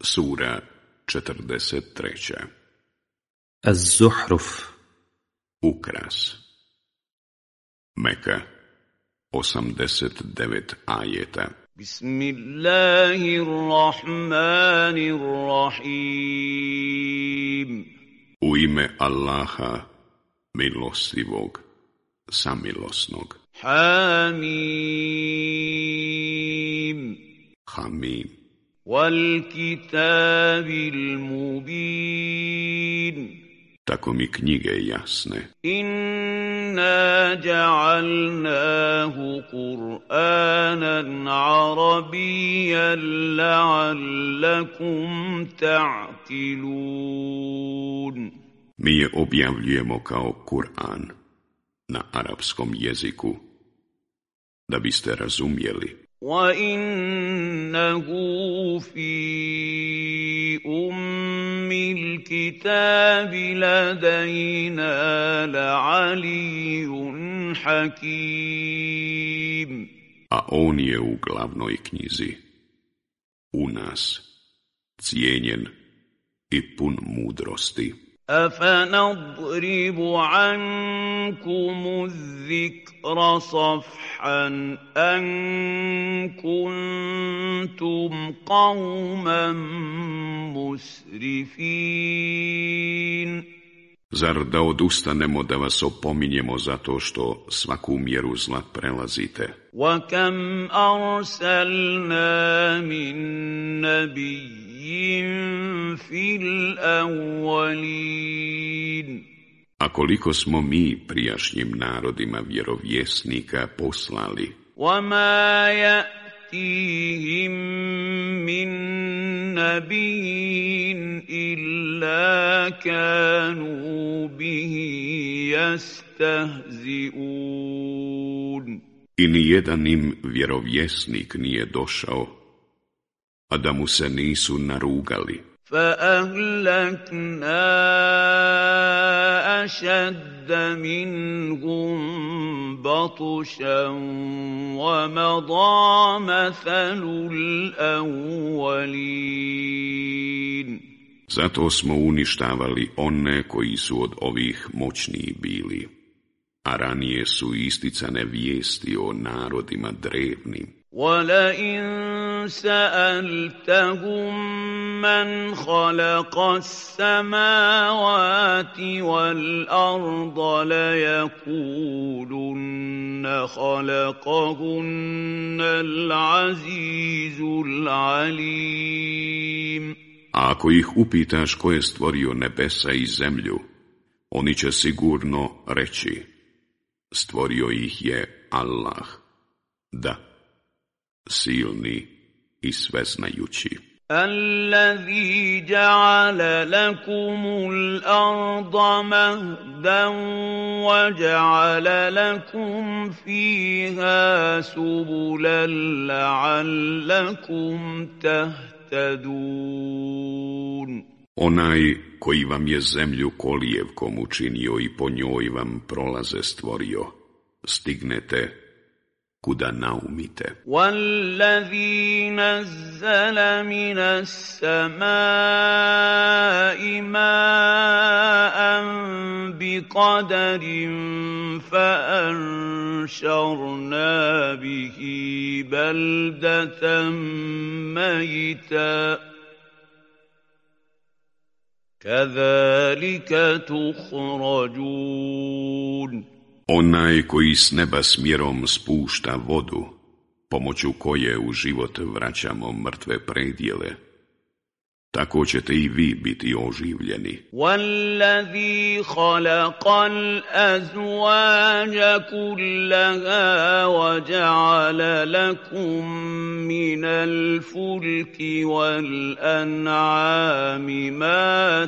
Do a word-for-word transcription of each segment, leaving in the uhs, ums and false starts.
Sura četrdeset treća. Az-Zuhruf. Ukras. Meka, osamdeset devet ajeta. Bismillahirrahmanirrahim. U ime Allaha, milostivog, samilosnog. Hamim. Hamim. Wal kitabil mubin. Tako mi knjige jasne. Inna ja'alnahu Qur'anan arabiyyan la'allakum ta'qilun. Mi je objavljujemo kao Kur'an na arapskom jeziku, da biste razumjeli. وَإِنَّهُ فِي أُمِّ الْكِتَابِ لَدَيْنَا لَعَلِيٌّ حَكِيمٌ. A on je u glavnoj knjizi, u nas, cijenjen i pun mudrosti. أَفَنَضْرِبُ عَنكُمُ الذِّكْرَ صَفْحًا أَن كُنتُمْ قَوْمًا مُسْرِفِينَ. Zar da odustanemo da vas opominjemo zato što svaku mjeru zla prelazite? وَكَمْ أَرْسَلْنَا مِن نَّبِيٍّ فِي الْأَوَّلِينَ. A koliko smo mi prijašnjim narodima vjerovjesnika poslali? وَمَا يَأْتِيهِم مِّن نَّبِيٍّ إِلَّا كَانُوا بِهِ يَسْتَهْزِئُونَ. I nijedan im vjerovjesnik nije došao, a da mu se nisu narugali. فَأَهْلَكْنَا أَشَدَّ مِنْهُمْ بَطْشًا وَمَضَىٰ مَثَلُ الْأَوَّلِينَ. Zato smo uništavali one koji su od ovih moćniji bili, a ranije su isticane vijesti o narodima drevnim. وَلَئِن سَأَلْتَهُم مَّنْ خَلَقَ السَّمَاوَاتِ وَالْأَرْضَ لَيَقُولُنَّ خَلَقَهُنَّ الْعَزِيزُ الْعَلِيمُ. A ako ih upitaš ko je stvorio nebesa i zemlju, oni će sigurno reći, stvorio ih je Allah. Da, silni i sveznajući. الذي جعل لكم الأرض مهدا وجعل لكم فيها سبلا لعلكم تهتدون. Onaj koji vam je zemlju kolijevkom učinio i po njoj vam prolaze stvorio, stignete kuda naumite. وَالَّذِي نَزَّلَ مِنَ السَّمَاءِ مَاءً بِقَدَرٍ فَأَنشَرْنَا بِهِ بَلْدَةً مَيْتًا كَذَلِكَ تُخْرَجُونَ. Onaj koji s neba smjerom spušta vodu, pomoću koje u život vraćamo mrtve predjele, tako ćete i vi biti oživljeni. وَالَّذِي خَلَقَ الْأَزْوَاجَ كُلَّهَا وَجَعَلَ لَكُم مِّنَ الْفُلْكِ وَالْأَنْعَامِ مَا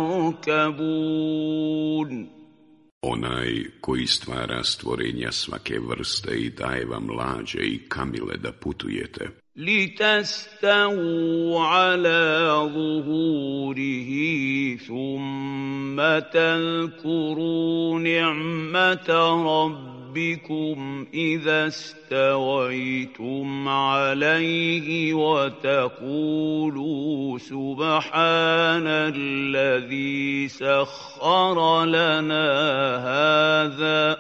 تَرْكَبُونَ. Onaj koji stvara stvorenja svake vrste i daje vam lađe i kamile da putujete. لِتَسْتَوُوا عَلَى ظُهُورِهِ ثُمَّ تَذْكُرُوا نِعْمَةَ رَبِّكُمْ إِذَا اسْتَوَيْتُمْ عَلَيْهِ وَتَقُولُوا سُبْحَانَ سبحان الذي سخر لنا هذا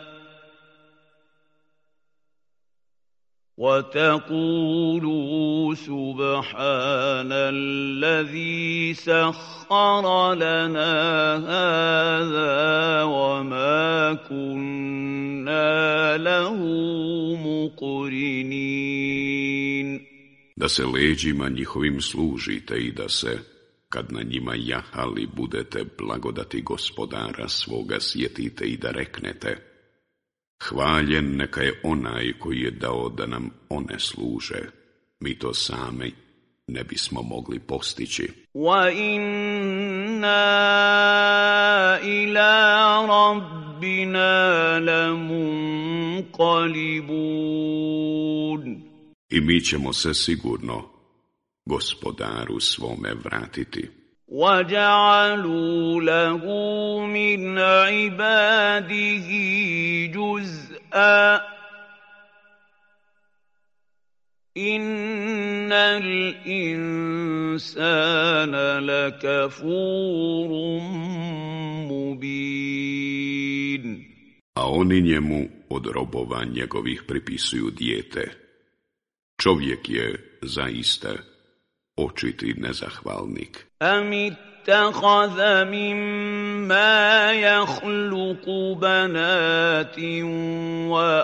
وتقولوا سبحان الذي سخر لنا هذا وما كنا له مقرنين. Da se leđima njihovim služite i da se, kad na njima jahali budete, blagodati Gospodara svoga sjetite i da reknete: hvaljen neka je onaj koji je dao da nam one služe. Mi to sami ne bismo mogli postići. Wa inna ila rabbina lamunqalibun. I mi ćemo se sigurno Gospodaru svome vratiti. وَجَعَلُوا لَهُ مِنْ عِبَادِهِ جُزْءًا إِنَّ الْإِنسَانَ لَكَفُورٌ مُبِينٌ. A oni njemu od robova njegovih pripisuju dijete. Čovjek je zaista očiti nezahvalnik. Am ittakhadha mimma yakhluqu banatin wa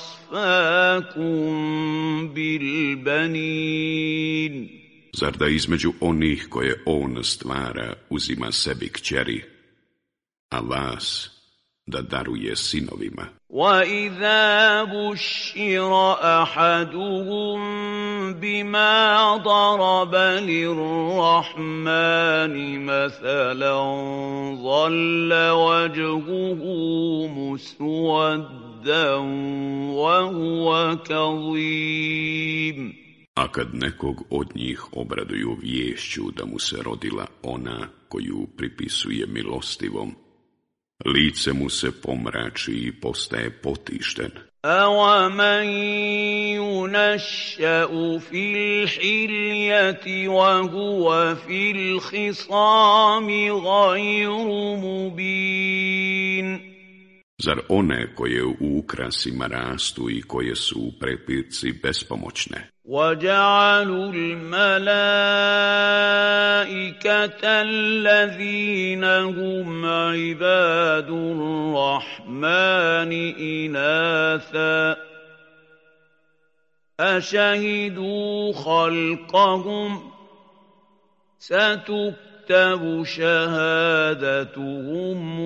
asfakum bil banin. Zar da između onih koje on stvara uzima sebi kćeri, a vas da daruje sinovima? وَإِذَا بُشِّرَ أَحَدُهُم بِمَا ضَرَبَ لِلرَّحْمَنِ مَثَلًا ظَلَّ وَجْهُهُ مُسْوَدًّا وَهُوَ كَظِيمٌ. A kad nekog od njih obraduju viješću da mu se rodila ona koju pripisuje milostivom, lice mu se pomrači i postaje potišten. أَوَمَنْ يُنَشَّأُ فِي الْحِلْيَةِ وَهُوَ فِي الْخِصَامِ غَيْرُ مُبِينٍ. Zar one koje u ukrasima rastu i koje su u prepirci bespomoćne? وَجَعَلُوا الْمَلَائِكَةَ الَّذِينَ هُمْ عِبَادُ الرَّحْمَنِ إِنَاثًا أَشَهِدُوا خَلْقَهُمْ سَتُكْتَبُ شَهَادَتُهُمْ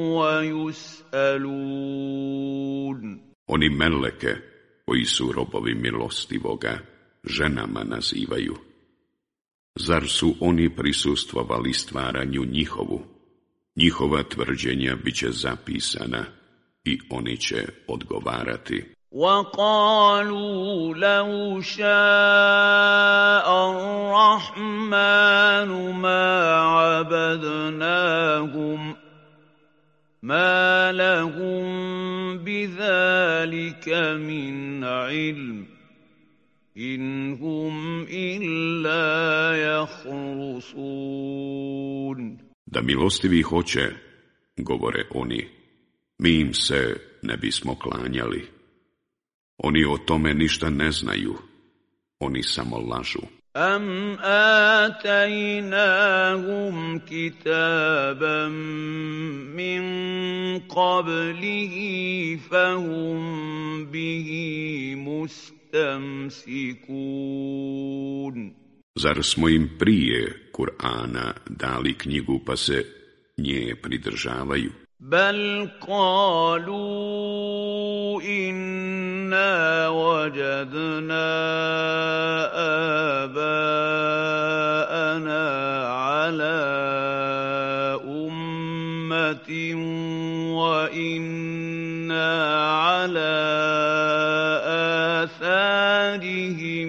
وَيُسْأَلُونَ. Oni meleke koji su robovi milostivoga ženama nazivaju. Zar su oni prisustvovali stvaranju njihovu? Njihova tvrđenja bit će zapisana i oni će odgovarati. وَقَالُوا لَوْ شَاءَ الرَّحْمَنُ مَا عَبَدْنَاهُمْ مَا لَهُمْ بِذَلِكَ مِنْ عِلْمٍ إِنْ هُمْ إِلَّا يَخْرُصُونَ. Da milostivi hoće, govore oni, mi im se ne bismo klanjali. Oni o tome ništa ne znaju, oni samo lažu. أَمْ آتَيْنَاهُمْ كِتَابًا مِّن قَبْلِهِ فَهُمْ بِهِ مُسْتَمْسِكُونَ. Zar smo im prije Kur'ana dali knjigu pa se nje pridržavaju? بَلْ قَالُوا إِنَّا وَجَدْنَا آبَاءَنَا عَلَى أُمَّةٍ وَإِنَّا عَلَى آثَارِهِمْ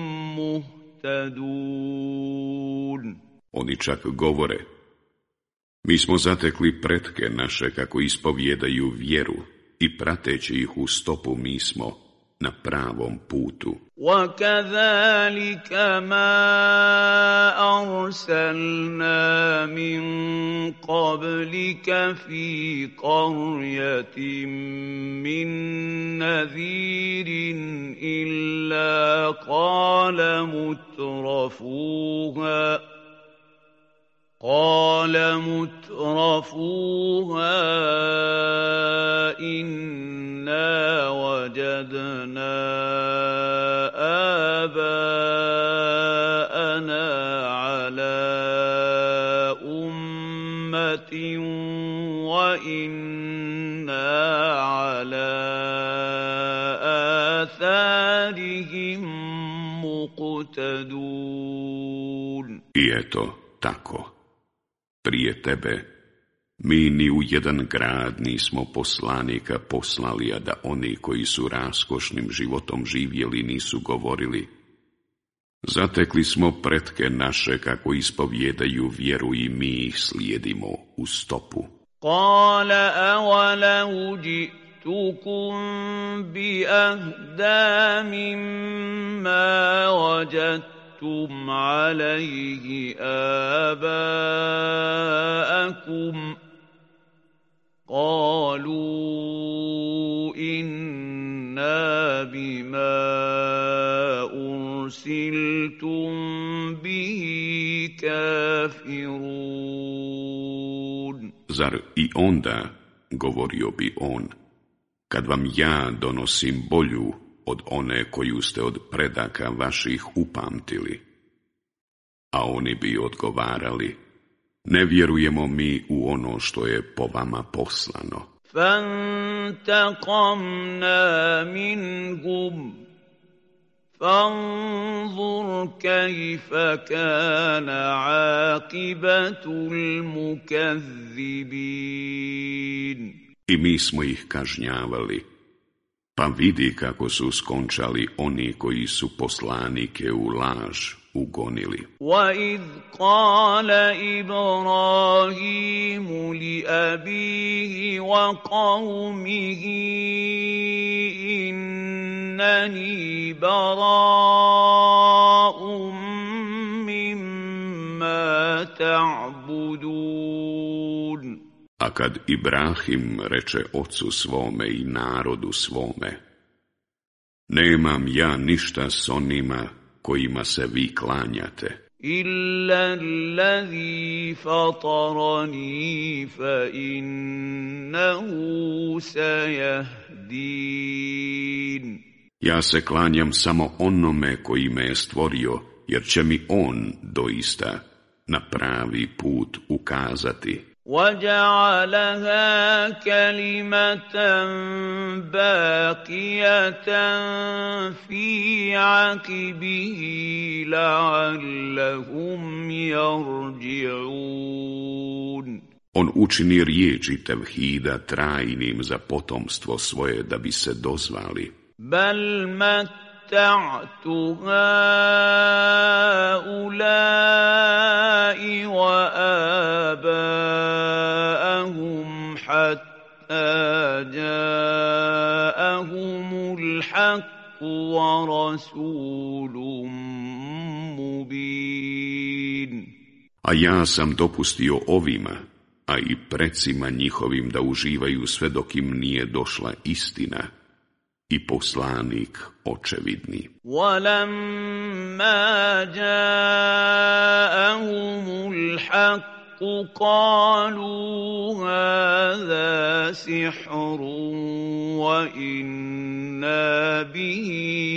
مُهْتَدُونَ. Oni čak govore, mi smo zatekli pretke naše kako ispovjedaju vjeru i prateći ih u stopu mi smo na pravom putu. وكذلك ما أرسلنا من قبلك في قرية من نذير إلا قال مترفوها قال مترفوها إنا وجدنا آباءنا على أمة وإنا على آثارهم مقتدون. I eto tako, prije tebe, mi ni u jedan grad nismo poslanika poslali, a da oni koji su raskošnim životom živjeli nisu govorili: zatekli smo pretke naše kako ispovjedaju vjeru i mi ih slijedimo u stopu. Kale awalau ji'tukum bi ahda mimma wajadtum alayhi aba'akum. قالوا إنا بما أرسلتم به كافرون. Zar i onda, govorio bi on, kad vam ja donosim bolju od one koju ste od predaka vaših upamtili? A oni bi odgovarali: ne vjerujemo mi u ono što je po vama poslano. فانتقمنا منهم فانظر كيف كان عاقبة المكذبين. I mi smo ih kažnjavali, pa vidi kako su skončali oni koji su poslanike u laž ugonili. وَإِذْ قَالَ إِبْرَاهِيمُ لِأَبِيهِ وَقَوْمِهِ إِنَّنِي بَرَاءٌ مِّمَّا تَعْبُدُونَ. A kad Ibrahim reče ocu svome i narodu svome: nemam ja ništa s onima kojima se vi klanjate, إِلَّا الَّذِي فَطَرَنِي فَإِنَّهُ سَيَهْدِينِ. ja se klanjam samo onome koji me je stvorio, jer će mi on doista na pravi put ukazati. وَجَعَلَهَا كَلِمَةً بَاقِيَةً فِي عَقِبِهِ لَعَلَّهُمْ يَرْجِعُونَ. On učini riječi tevhida trajnim za potomstvo svoje da bi se dozvali. بَلْ مَتَّعْتُ هَؤُلَاءِ وَآبَاءَهُمْ حَتَّى جَاءَهُمُ الْحَقُّ وَرَسُولٌ مُبِينٌ. A ja sam dopustio ovima, a i precima njihovim da uživaju sve dok im nije došla istina i poslanik očevidni. وَلَمَّا جَاءَهُمُ الْحَقُّ قَالُوا هَذَا سِحْرٌ وَإِنَّا بِهِ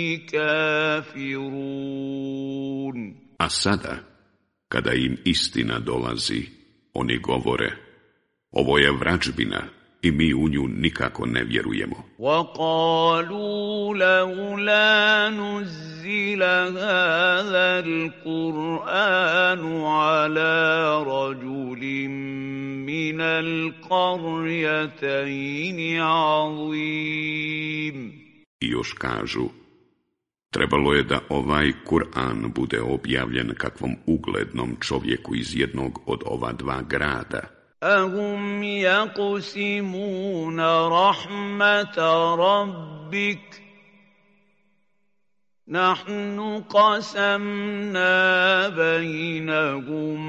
كَافِرُونَ. A sada, kada im istina dolazi, oni govore: ovo je vrađbina i mi u nju nikako ne vjerujemo. وَقَالُوا لَوْلَا نُزِّلَ هَذَا الْقُرْآنُ عَلَى رَجُلٍ مِّنَ الْقَرْيَتَيْنِ عَظِيمٍ. I još kažu: trebalo je da ovaj Kur'an bude objavljen kakvom uglednom čovjeku iz jednog od ova dva grada. أَهُمْ يَقْسِمُونَ رَحْمَةَ رَبِّكَ نحن قسمنا بينهم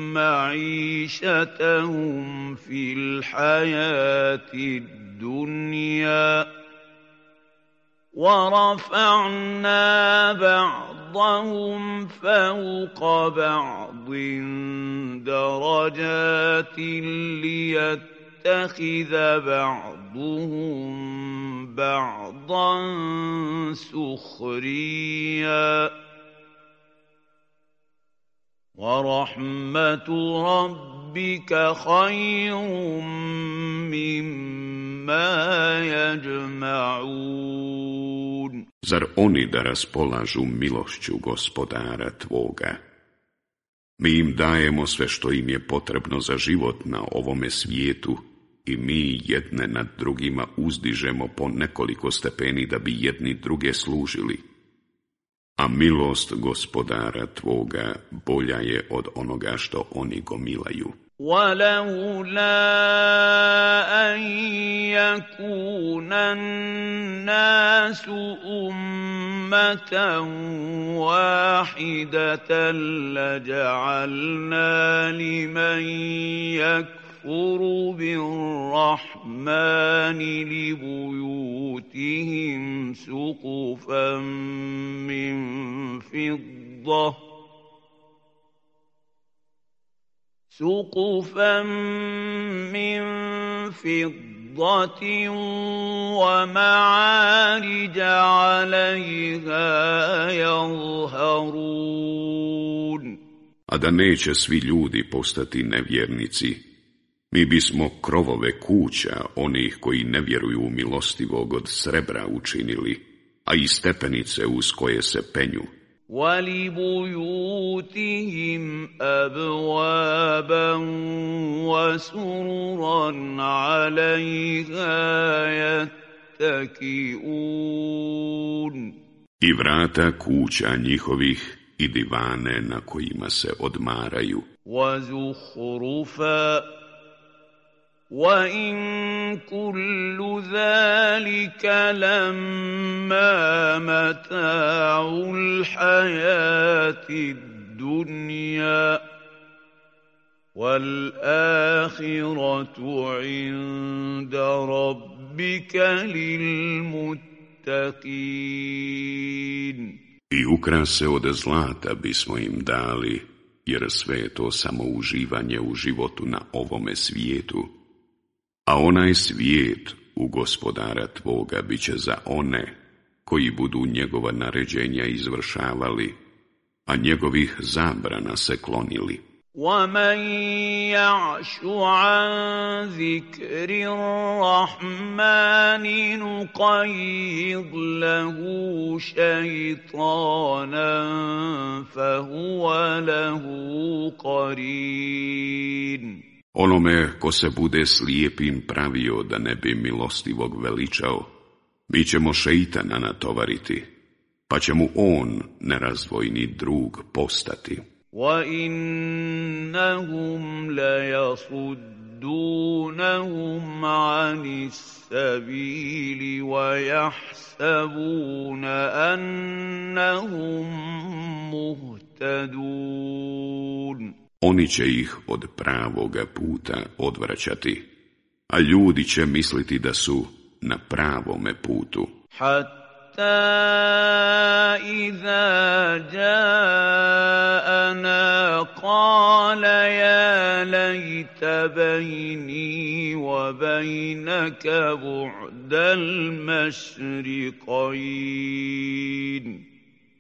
معيشتهم في الحياة الدنيا ورفعنا بعضهم فوق بعض درجات ليتخذ بعضهم بعضا سخريا ورحمة ربك خير مما يجمعون. Zar oni da raspolažu milošću Gospodara tvoga? Mi im dajemo sve što im je potrebno za život na ovome svijetu i mi jedne nad drugima uzdižemo po nekoliko stepeni da bi jedni druge služili. A milost Gospodara tvoga bolja je od onoga što oni gomilaju. وَلَوْلَا أَنْ يَكُونَ النَّاسُ أُمَّةً وَاحِدَةً لَجَعَلْنَا لِمَنْ يَكْفُرُ بِالرَّحْمَنِ لِبُيُوتِهِمْ سُقُفًا مِّن فِضَّةٍ سقفا من فضة ومعارج عليها يظهرون. A da neće svi ljudi postati nevjernici, mi bismo krovove kuća onih koji ne vjeruju u milostivog od srebra učinili, a i stepenice uz koje se penju. وَلِبُيُوتِهِمْ أَبْوَابًا وَسُرُرًا عَلَيْهَا يَتَّكِئُونَ. I vrata kuća njihovih i divane na kojima se odmaraju. وَزُخْرُفًا وَإِن كُلُّ ذَلِكَ لَمَّا مَتَاعُ الْحَيَاةِ الدُّنْيَا وَالْآخِرَةُ عِندَ رَبِّكَ لِلْمُتَّقِينَ. I ukrase od zlata bismo im dali, jer sve je to samo uživanje u životu na ovome svijetu. A onaj svijet u Gospodara tvoga bit će za one koji budu njegova naređenja izvršavali, a njegovih zabrana se klonili. وَمَنْ يَعْشُ عَنْ ذِكْرِ الرَّحْمَنِ نُقَيِّضْ لَهُ شَيْطَانًا فَهُوَ لَهُ قَرِينٌ. Onome ko se bude slijepim pravio da ne bi milostivog veličao, mi ćemo šeitana natovariti, pa će mu on nerazdvojni drug postati. وَإِنَّهُمْ لَيَصُدُّونَهُمْ عَنِ السَّبِيلِ وَيَحْسَبُونَ أَنَّهُمْ مُهْتَدُونَ. Oni će ih od pravoga puta odvraćati, a ljudi će misliti da su na pravome putu. Hatta iza ja'ana qala ya lajta bajni wa bajnaka bu'dal mašriqajin.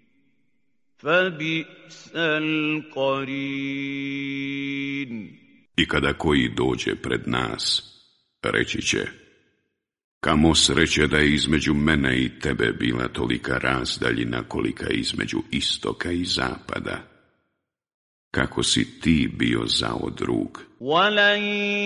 فَبِئْسَ الْقَرِينُ. I kada koji dođe pred nas, reći će: kamo sreće da je između mene i tebe bila tolika razdaljina kolika je između istoka i zapada. Kako si ti bio zao drug. وَلَنْ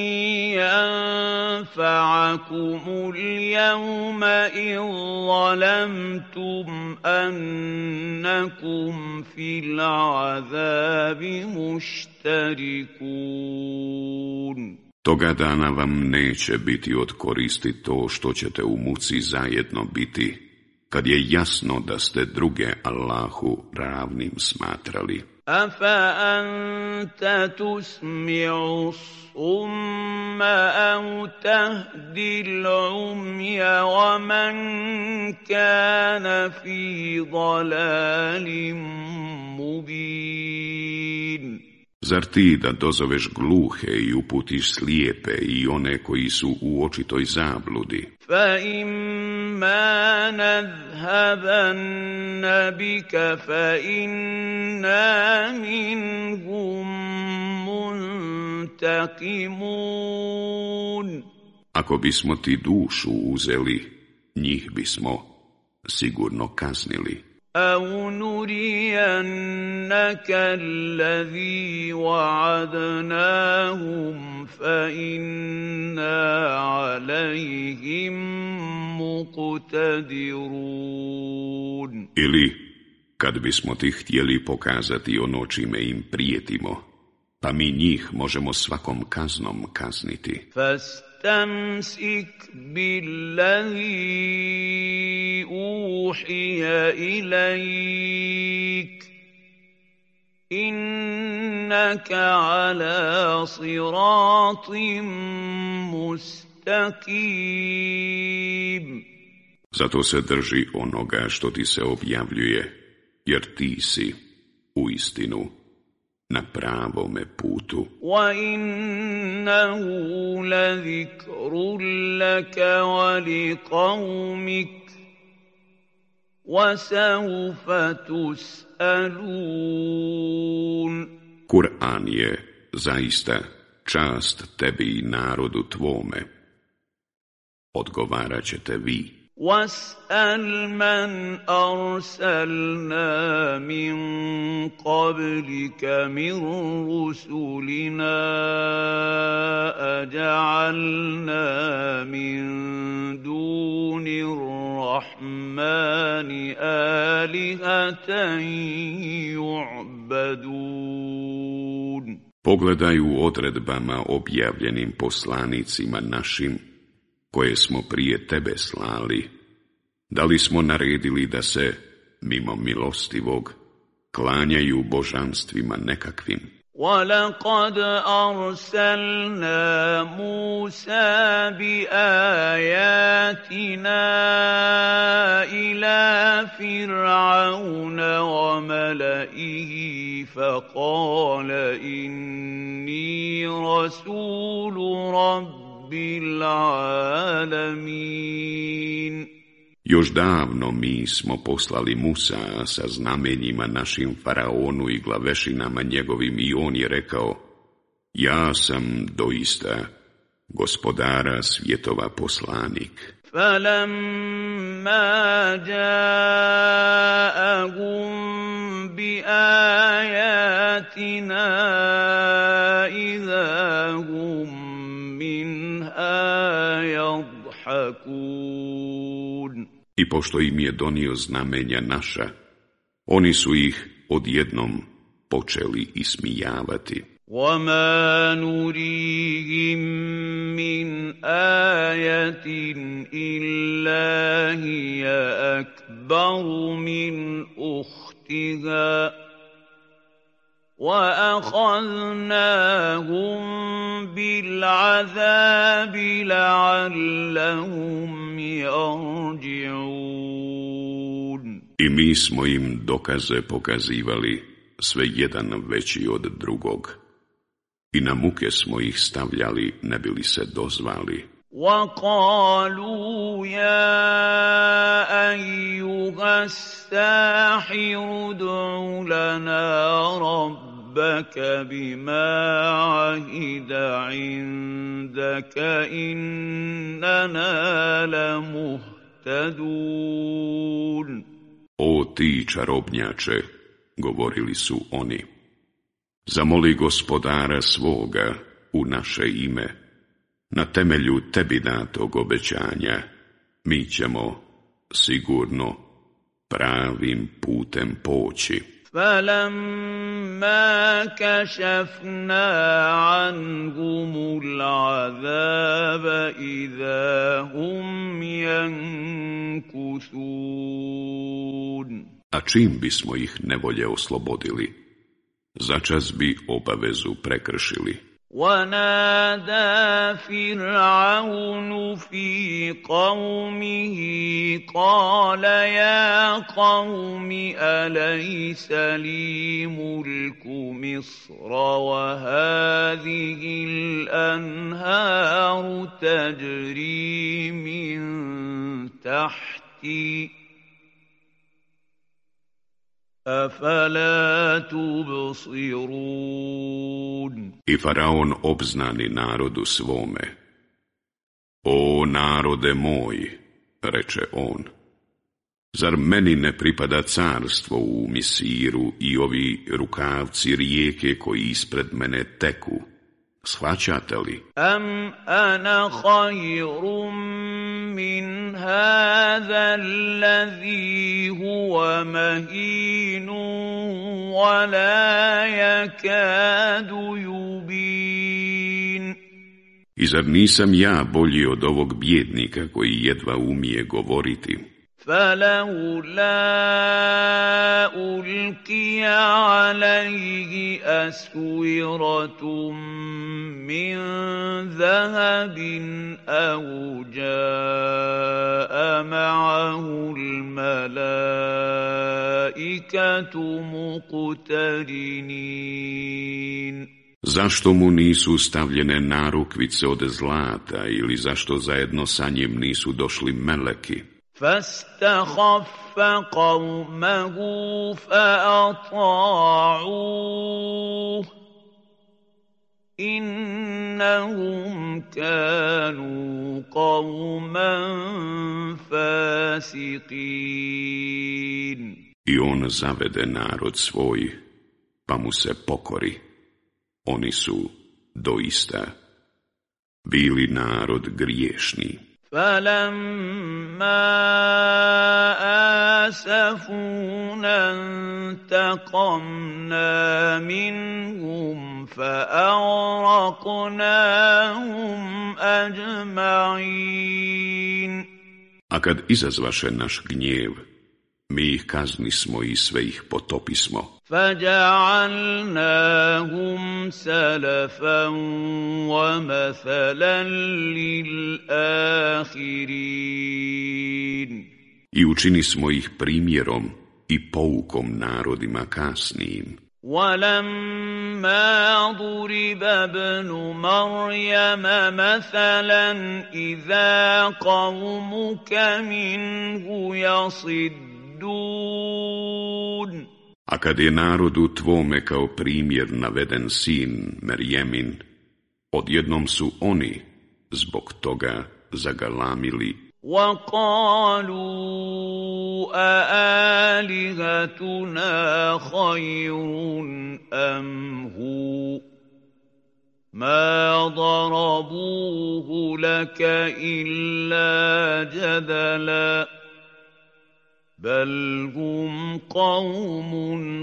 يَنْفَعَكُمُ الْيَوْمَ إِذْ ظَلَمْتُمْ أَنَّكُمْ فِي الْعَذَابِ مُشْتَرِكُونَ. Toga dana vam neće biti od koristi to što ćete u muci zajedno biti, kad je jasno da ste druge Allahu ravnim smatrali. Afa anta tusmi'u summa au tahdi l'umja wa man kana fi dalalin mubin. Zar ti da dozoveš gluhe i uputiš slijepe i one koji su u očitoj zabludi? Fa imma nadhhabanna bika fa inna minhum muntaqimun. Ako bismo ti dušu uzeli, njih bismo sigurno kaznili. أَوْ نُرِيَنَّكَ الَّذِي وَعَدْنَاهُمْ فَإِنَّا عَلَيْهِمْ مُقْتَدِرُونَ. Ili, kad bismo ti htjeli pokazati ono čime im prijetimo, pa mi njih možemo svakom kaznom kazniti. فَاسْتَمْسِكْ بِالَّذِي أُوحِيَ إِلَيْكَ إِنَّكَ عَلَى صِرَاطٍ مُسْتَقِيمٍ. Zato se drži onoga što ti se objavljuje, jer ti si u istinu na pravome putu. وَإِنَّهُ لَذِكْرٌ لَكَ وَلِقَوْمِكَ وَسَوْفَ تُسْأَلُونَ. Kur'an je zaista čast tebi i narodu tvome. Odgovarat ćete vi. وَاسْأَلْ مَنْ أَرْسَلْنَا مِنْ قَبْلِكَ مِنْ رُسُلِنَا أَجَعَلْنَا مِنْ دُونِ الرَّحْمَنِ آلِهَةً يُعْبَدُونَ. Pogledaj u odredbama objavljenim poslanicima našim, koje smo prije tebe slali, da li smo naredili da se, mimo milostivog, klanjaju božanstvima nekakvim? وَلَقَدْ أَرْسَلْنَا مُوسَى بِآيَاتِنَا إِلَى فِرْعَوْنَ وَمَلَئِهِ فَقَالَ إِنِّي رَسُولُ رَبِّ Bil'alamin. Još davno mi smo poslali Musa sa znamenjima našim faraonu i glavešinama njegovim i on je rekao: ja sam doista gospodara svjetova poslanik. فَلَمَّا جَاءَهُم بِآيَاتِنَا إِذَا هُم مِّنْهَا يَضْحَكُونَ. I pošto im je donio znamenja naša, oni su ih odjednom počeli ismijavati. وَمَا نُرِيهِم مِّنْ آيَةٍ إِلَّا هِيَ أَكْبَرُ مِنْ أُخْتِهَا وَأَخَذْنَاهُمْ بِالْعَذَابِ لَعَلَّهُمْ يَرْجِعُونَ. I mi smo im dokaze pokazivali, sve jedan veći od drugog. I na muke smo ih stavljali, ne bi li se dozvali. وَقَالُوا يَا أَيُّهَا السَّاحِرُ ادْعُ لَنَا رَبَّكَ بِمَا عَهِدَ عِندَكَ إِنَّنَا لَمُهْتَدُونَ. O ti čarobnjače, govorili su oni, zamoli gospodara svoga u naše ime, na temelju tebi datog obećanja, mi ćemo sigurno pravim putem poći. فَلَمَّا كَشَفْنَا عَنْهُمُ الْعَذَابَ إِذَا هُمْ يَنكُثُونَ. يمكثون A čim bismo ih nevolje oslobodili, začas bi obavezu prekršili. ونادى فرعون في قومه قال يا قوم أليس لي ملك مصر وهذه الأنهار تجري من تحتي أفلا تبصرون. I faraon obznani narodu svome. O narode moj, reče on, zar meni ne pripada carstvo u Misiru i ovi rukavci rijeke koji ispred mene teku? Shvaćate li? Am ana khayrum min hada allazi huwa mahinun wa la yakadu yubin. I zar nisam ja bolji od ovog bjednika koji jedva umije govoriti? فلولا ألقي عليه أسورة من ذهب أو جاء معه الملائكة مقترنين. Zašto mu nisu stavljene narukvice od zlata ili zašto zajedno sa njim nisu došli meleki? فاستخف قومه فأطاعوه إنهم كانوا قوما فاسقين. I on zavede narod svoj, pa mu se pokori. Oni su doista bili narod griješni. فَلَمَّا آسَفُونَا انتَقَمْنَا مِنْهُمْ فَأَغْرَقْنَاهُمْ أَجْمَعِينَ. A kad izazvaše naš gnjev, mi ih kaznismo i sve ih potopismo. فَجَعَلْنَاهُمْ سَلَفًا وَمَثَلًا لِلْآخِرِينَ. I učinismo ih primjerom i poukom narodima kasnijim. وَلَمَّا ضُرِبَ ابْنُ مَرْيَمَ مَثَلًا إِذَا قَوْمُكَ مِنْهُ يَصِدُّونَ. A kad je narodu tvome kao primjer naveden sin Merjemin, odjednom su oni zbog toga zagalamili. وَقَالُوا أَآلِهَتُنَا خَيْرٌ أَمْ هُوَ مَا ضَرَبُوهُ لَكَ إِلَّا جَدَلًا بل هم قوم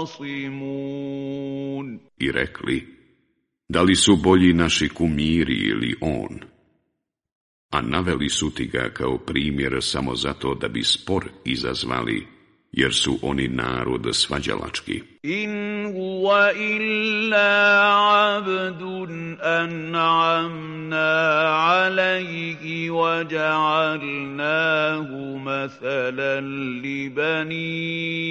خصمون. I rekli, da li su bolji naši kumiri ili on? A naveli su ti ga kao primjer samo zato da bi spor izazvali, jer su oni narod svađalački. In huwa illa abdun an'amna alayhi wa ja'alnahu mathalan li bani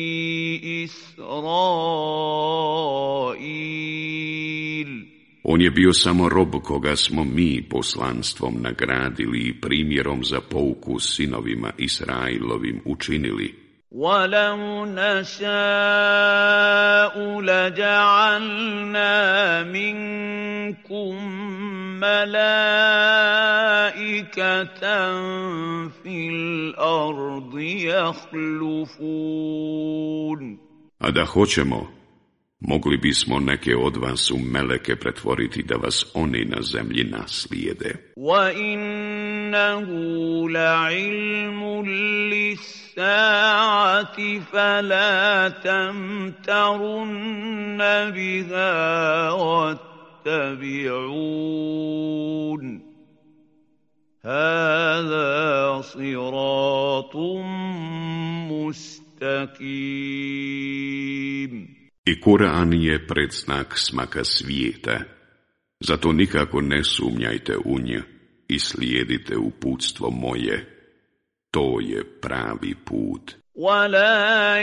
Israil. On je bio samo rob koga smo mi poslanstvom nagradili i primjerom za pouku sinovima Israilovim učinili. وَلَوْ نَشَاءُ لَجَعَلْنَا مِنْكُمْ مَلَائِكَةً فِي الْأَرْضِ يَخْلُفُونَ. A da hoćemo, mogli bismo neke od vas u meleke pretvoriti da vas oni na zemlji naslijede. وَإِنَّهُ لَعِلْمٌ لِلسَّاعَةِ فَلَا تَمْتَرُنَّ بِهَا وَاتَّبِعُونِ هذا صراط مستقيم. I Kur'an je predznak smaka svijeta, zato nikako ne sumnjajte u nj i slijedite uputstvo moje. To je pravi put. ولا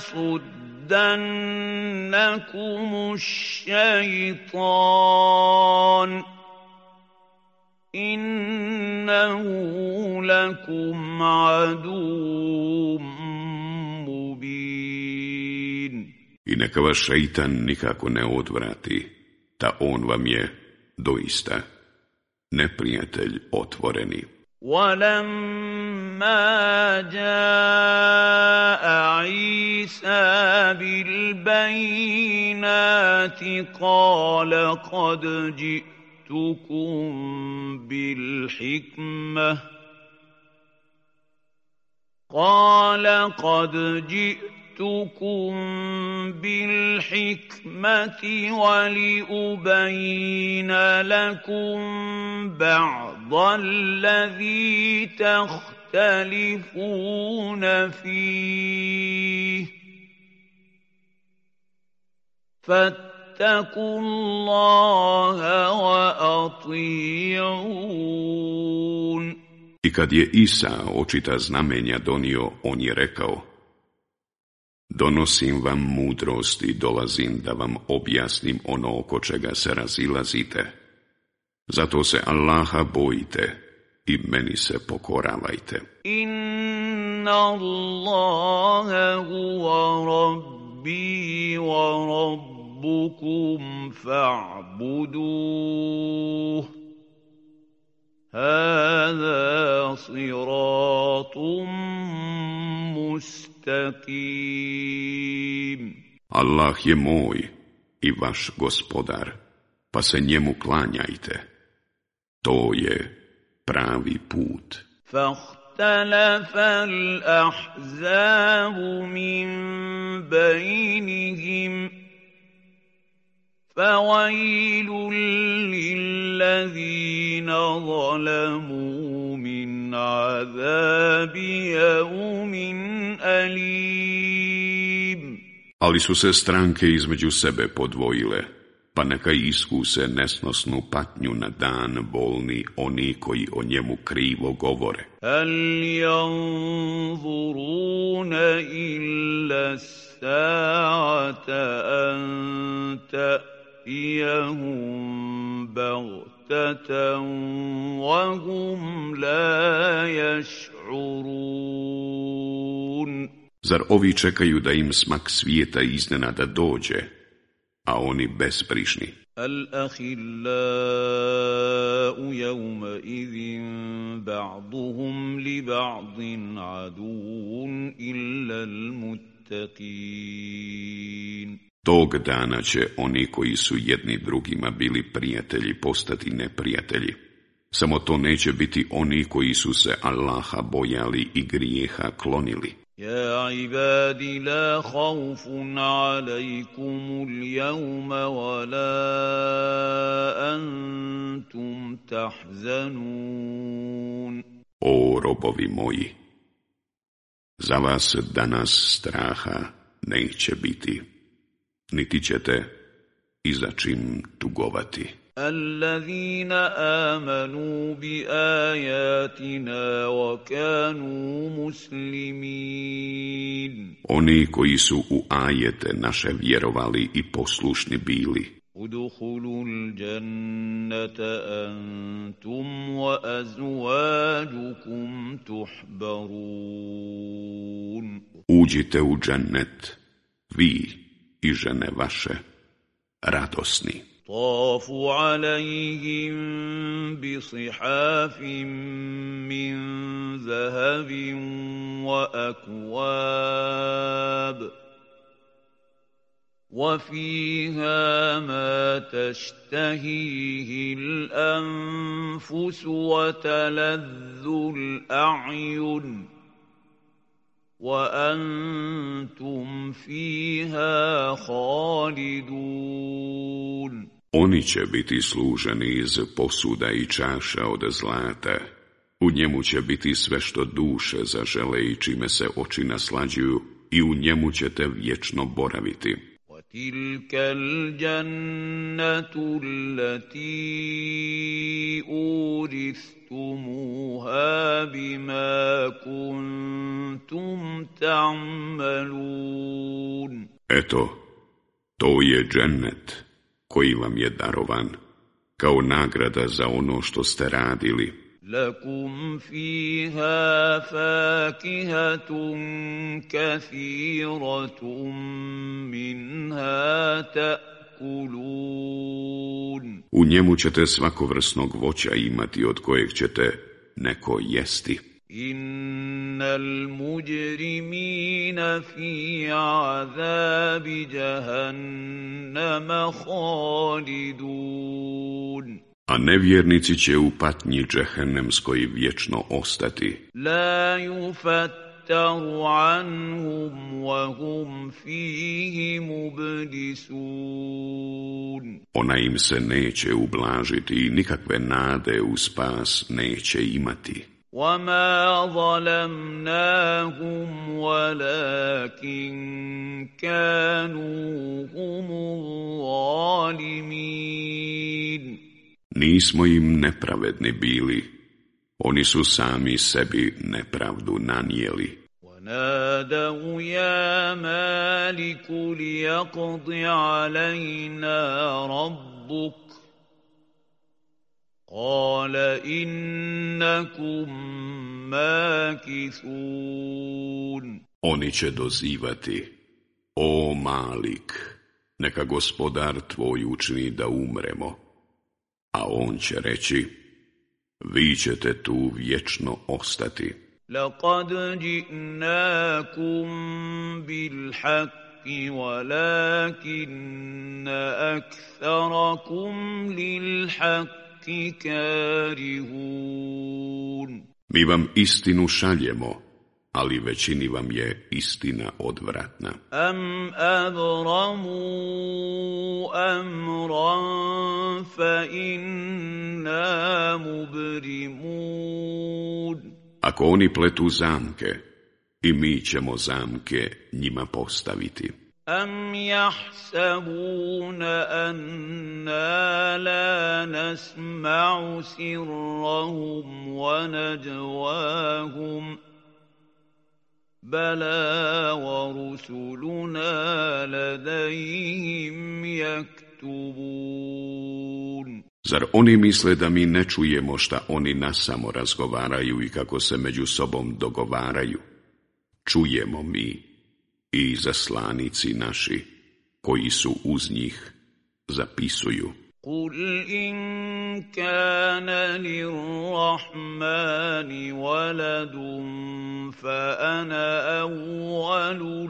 يصدنكم الشيطان إنه لكم عدو مبين. I neka vas šeitan nikako ne odvrati, ta on vam je doista neprijatelj otvoreni. ولما جاء عيسى بالبينات قال قد جئتكم بالحكمة قال قد جئتكم بالحكمة ولأبين لكم بعض الذي تختلفون فيه فاتقوا الله وأطيعون. I kad je Isa očita znamenja donio, on je rekao: donosim vam mudrost i dolazim da vam objasnim ono oko čega se razilazite. Zato se Allaha bojite i meni se pokoravajte. Inna Allaha huwa rabbi wa rabbukum fa'buduh. Hada siratum mustaqim. Allah je moj i vaš gospodar, pa se njemu klanjajte. To je pravi put. فاختلف الأحزاب من بينهم فويل للذين ظلموا من عذاب يوم أليم. Ali su se stranke između sebe podvojile, pa neka iskuse nesnosnu patnju na dan bolni oni koji o njemu krivo govore. Hal yanzuruna illa as-sa'ata an ta'tiyahum baghtatan wa hum la yash'urun. Zar ovi čekaju da im smak svijeta iznenada dođe, a oni bezbrižni? Al-ahillau yawma idhin ba'duhum li ba'din aduun illa al-muttaqin. Tog dana će oni koji su jedni drugima bili prijatelji postati neprijatelji. Samo to neće biti oni koji su se Allaha bojali i grijeha klonili. يا عباد لا خوف عليكم اليوم ولا أنتم تحزنون. O robovi moji, za vas danas straha neće biti, niti ćete i za čim tugovati. الذين آمنوا بآياتنا وكانوا مسلمين. Oni koji su u ajete naše vjerovali i poslušni bili. ادخلوا الجنة أنتم وأزواجكم تحبرون. Uđite u džennet, vi i žene vaše, radosni. طاف عليهم بصحاف من ذهب وأكواب وفيها ما تشتهيه الأنفس وتلذ الأعين وأنتم فيها خالدون. Oni će biti služeni iz posuda i čaša od zlata U njemu će biti sve što duše zažele i čime se oči naslađuju, i u njemu ćete vječno boraviti. وَتِلْكَ الْجَنَّةُ الَّتِي أُورِثْتُمُوهَا بِمَا كُنْتُمْ تَعْمَلُونَ. Eto, to je džennet koji vam je darovan, kao nagrada za ono što ste radili. لَكُمْ فِيهَا فَاكِهَةٌ كَثِيرَةٌ مِنْهَا تَأْكُلُونَ. U njemu ćete svakovrsnog voća imati od kojeg ćete neko jesti. إِنَّ الْمُجْرِمِينَ فِي عَذَابِ جَهَنَّمَ خَالِدُونَ. A nevjernici će u patnji džehennemskoj vječno ostati. لَا يُفَتَّرُ عَنْهُمْ وَهُمْ فِيهِ مُبْلِسُونَ. Ona im se neće ublažiti i nikakve nade u spas neće imati. وَمَا ظَلَمْنَاهُمْ وَلَكِنْ كَانُوا هُمُ الظَّالِمِينَ. Nismo im nepravedni bili, oni su sami sebi nepravdu nanijeli. وَنَادَوْا يَا مَالِكُ لِيَقْضِ عَلَيْنَا رَبُّكَ قَالَ إِنَّكُمْ مَاكِثُونَ. Oni će dozivati: O Malik, neka gospodar tvoj učini da umremo. A on će reći: vi ćete tu vječno ostati. لَقَدْ جِئْنَاكُمْ بِالْحَقِّ وَلَكِنَّ أَكْثَرَكُمْ لِلْحَقِّ كَارِهُونَ. Mi vam istinu šaljemo, ali većini vam je istina odvratna. أَمْ أَبْرَمُوا أَمْرًا فَإِنَّا مُبْرِمُونَ. Ako oni pletu zamke, i mi ćemo zamke njima postaviti. أَمْ يَحْسَبُونَ أَنَّا لَا نَسْمَعُ سِرَّهُمْ وَنَجْوَاهُمْ بَلَى وَرُسُلُنَا لَدَيْهِمْ يَكْتُبُونَ. Zar oni misle da mi ne čujemo šta oni nasamo razgovaraju i kako se među sobom dogovaraju? Čujemo mi i izaslanici naši, koji su uz njih, zapisuju. قُلْ إِنْ كَانَ لِلرَّحْمَنِ وَلَدٌ فَأَنَا أَوَّلُ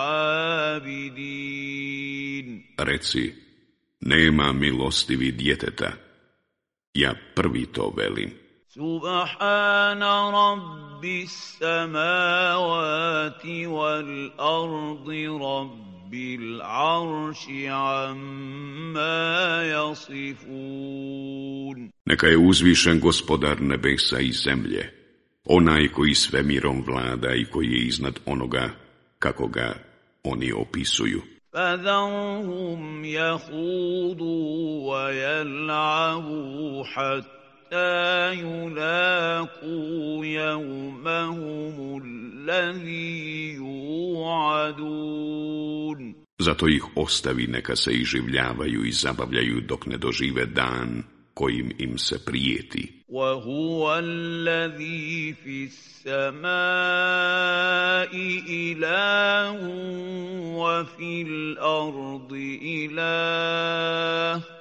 الْعَابِدِينَ. Reci, nema milostivi djeteta, ja prvi to velim. سُبْحَانَ رَبِّ السَّمَاوَاتِ وَالْأَرْضِ رَبِّ الْعَرْشِ عَمَّا يَصِفُونَ. Neka je uzvišen gospodar nebesa i zemlje, onaj koji svemirom vlada i koji je iznad onoga kako ga oni opisuju. فَذَرْهُمْ يَخُوضُوا وَيَلْعَبُوا حَتَّى يُلَاقُوا يَوْمَهُمُ الَّذِي يُوعَدُونَ. Zato ih ostavi neka se iživljavaju i zabavljaju dok ne dožive dan kojim im se prijeti. وَهُوَ الَّذِي فِي السَّمَاءِ إِلَٰهٌ وَفِي الْأَرْضِ إِلَٰهٌ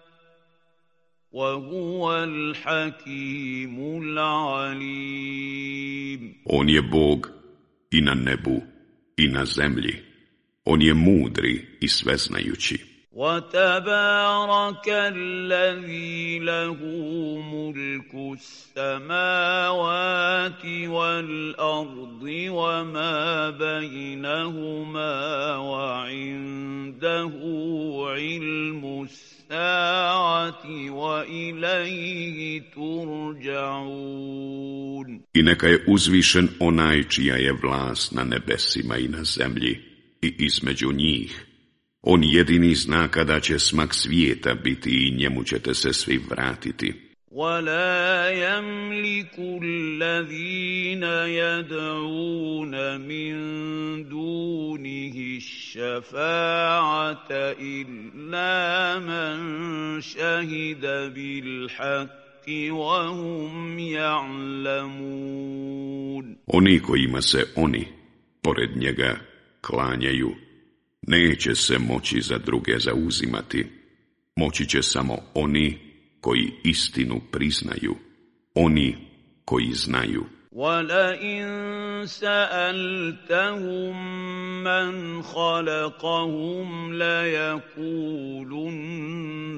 وَهُوَ الْحَكِيمُ الْعَلِيمُ. On je Bog i na nebu i na zemlji. On je mudri i sveznajući. وَتَبَارَكَ الَّذِي لَهُ مُلْكُ السَّمَاوَاتِ وَالْأَرْضِ وَمَا بَيْنَهُمَا وَعِندَهُ عِلْمُ السَّاعَةِ السَّاعَةِ وَإِلَيْهِ تُرْجَعُونَ. I neka je uzvišen onaj čija je vlast na nebesima i na zemlji i između njih. On jedini zna kada će smak svijeta biti i njemu ćete se svi vratiti. وَلَا يَمْلِكُ الَّذِينَ يَدْعُونَ مِن دُونِهِ الشَّفَاعَةَ إِلَّا مَن شَهِدَ بِالْحَقِّ وَهُمْ يَعْلَمُونَ. Oni kojima se oni, pored njega, klanjaju, neće se moći za druge zauzimati. Moći će samo oni koji istinu priznaju, oni koji znaju. وَلَئِن سَأَلْتَهُم مَّنْ خَلَقَهُمْ لَيَقُولُنَّ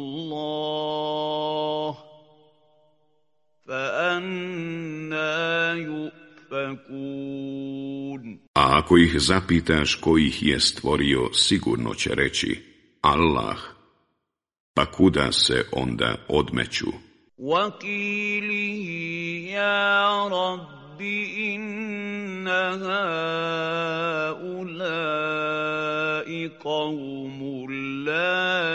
اللَّهُ فَأَنَّىٰ يُؤْفَكُونَ. A ako ih zapitaš ko ih je stvorio, sigurno će reći Allah, pa kuda se onda odmeću? وَقِيلِهِ يَا رَبِّ إِنَّ هَٰؤُلَاءِ قَوْمٌ لَّا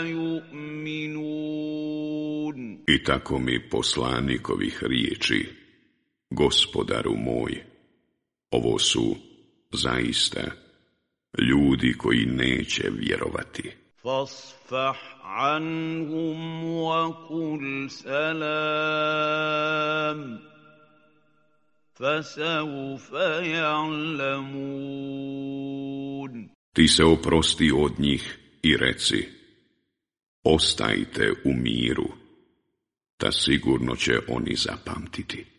يُؤْمِنُونَ. I tako mi poslanikovih riječi, Gospodaru moj, ovo su zaista ljudi koji neće vjerovati. فَاصْفَحْ عَنْهُمْ وَقُلْ سَلَامٌ فَسَوْفَ يَعْلَمُونَ. Ti se oprosti od njih i reci, ostajte u miru, ta sigurno će oni zapamtiti.